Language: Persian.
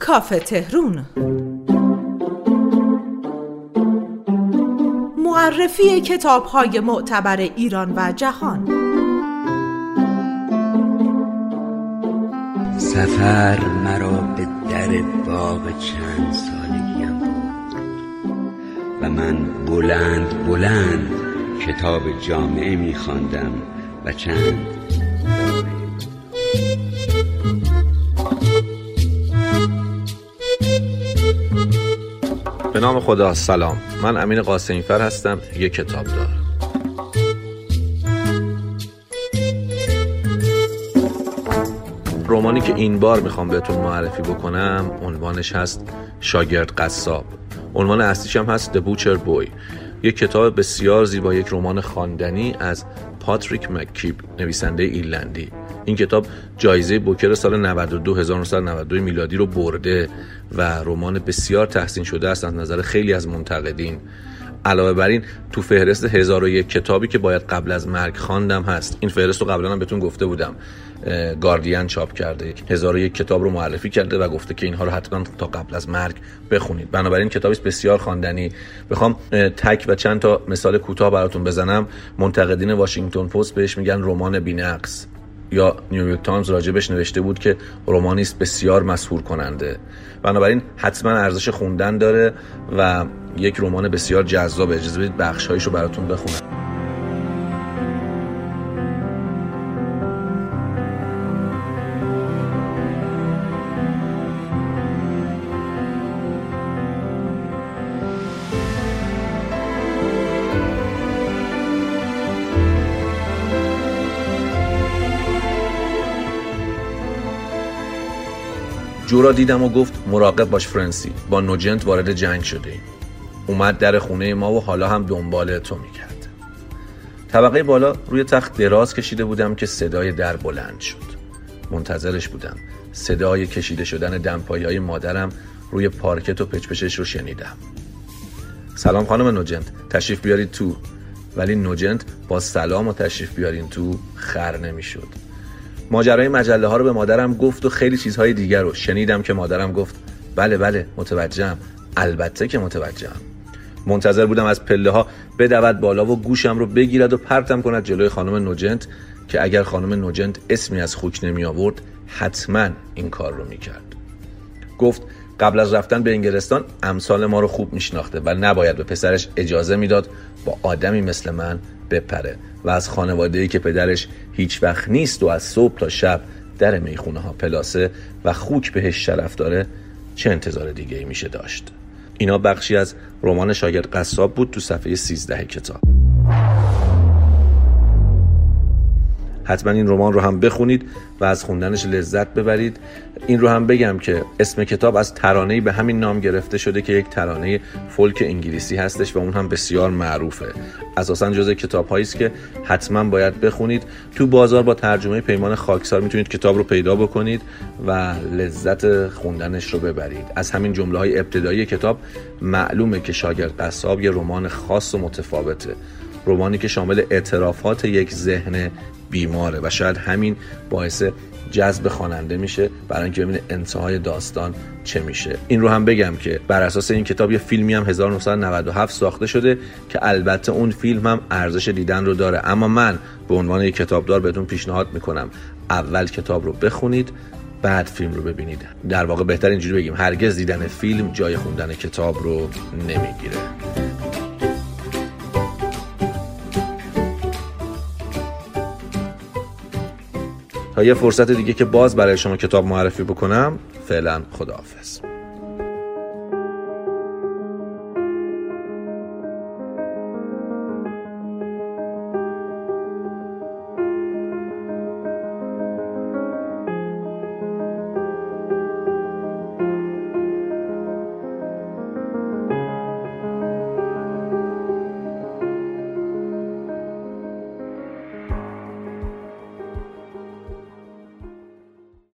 کافه تهرون. معرفی کتاب‌های معتبر ایران و جهان. سفر مرا به در باغ چند سالگیم برد و من بلند بلند کتاب جامعه می‌خواندم و چند به نام خدا. سلام، من امین قاسمی‌فر هستم، یک کتابدار. رمانی که این بار میخوام بهتون معرفی بکنم عنوانش هست شاگرد قصاب. عنوان اصلیش هم هست The Butcher Boy. یک کتاب بسیار زیبا، یک رمان خواندنی از پاتریک مککیب، نویسنده ایرلندی. این کتاب جایزه بوکر سال 1992 میلادی رو برده و رمان بسیار تحسین شده است از نظر خیلی از منتقدین. علاوه بر این تو فهرست 1001 کتابی که باید قبل از مرگ خواندم هست. این فهرست رو قبلا هم بهتون گفته بودم، گاردین چاپ کرده، 1001 کتاب رو معرفی کرده و گفته که اینها رو حتما تا قبل از مرگ بخونید. بنابراین کتابی بسیار خواندنی. بخوام تک و چند تا مثال کوتاه براتون بزنم، منتقدین واشنگتن پست بهش میگن رمان بی‌نقص، یا نیویورک تایمز راجبش نوشته بود که رمانی است بسیار مسحور کننده. بنابراین حتما ارزش خوندن داره و یک رمان بسیار جذاب. اجازه بدید بخش‌هایش رو براتون بخونم. جو را دیدم و گفت مراقب باش فرانسی، با نوجنت وارد جنگ شده ایم. اومد در خونه ما و حالا هم دنبال تو میکرد. طبقه بالا روی تخت دراز کشیده بودم که صدای در بلند شد. منتظرش بودم. صدای کشیده شدن دمپایه‌های مادرم روی پارکت و پچپچش رو شنیدم. سلام خانم نوجنت، تشریف بیارید تو. ولی نوجنت با سلام و تشریف بیارین تو خر نمیشد. ماجرای مجله ها رو به مادرم گفت و خیلی چیزهای دیگر رو شنیدم که مادرم گفت بله متوجهم، البته که متوجهم. منتظر بودم از پله ها بدود بالا و گوشم رو بگیرد و پرتم کند جلوی خانم نوجنت که اگر خانم نوجنت اسمی از خوک نمی آورد حتما این کار رو میکرد. گفت قبل از رفتن به انگلستان امثال ما رو خوب میشناخته و نباید به پسرش اجازه میداد با آدمی مثل من بپره و از خانواده‌ای که پدرش هیچ وقت نیست و از صبح تا شب در میخونه ها پلاسه و خوک بهش شرف داره چه انتظار دیگه ای میشه داشت. اینا بخشی از رمان شاگرد قصاب بود تو صفحه 13 کتاب. حتما این رمان رو هم بخونید و از خوندنش لذت ببرید. این رو هم بگم که اسم کتاب از ترانه‌ای به همین نام گرفته شده که یک ترانه فولک انگلیسی هستش و اون هم بسیار معروفه. اساساً جزء کتاب‌هایی است که حتما باید بخونید. تو بازار با ترجمه پیمان خاکسار میتونید کتاب رو پیدا بکنید و لذت خوندنش رو ببرید. از همین جمله‌های ابتدایی کتاب معلومه که شاگرد قصاب یه رمان خاص و متفاوته. رمانی که شامل اعترافات یک ذهن بیماره و شاید همین باعث جذب خواننده میشه برای اینکه ببینه انتهای داستان چه میشه. این رو هم بگم که بر اساس این کتاب یه فیلمی هم 1997 ساخته شده که البته اون فیلم هم ارزش دیدن رو داره، اما من به عنوان یک کتابدار بهتون پیشنهاد میکنم اول کتاب رو بخونید بعد فیلم رو ببینید. در واقع بهتر اینجوری بگیم هرگز دیدن فیلم جای خوندن کتاب رو نمیگیره. تا یه فرصت دیگه که باز برای شما کتاب معرفی بکنم، فعلا خداحافظ.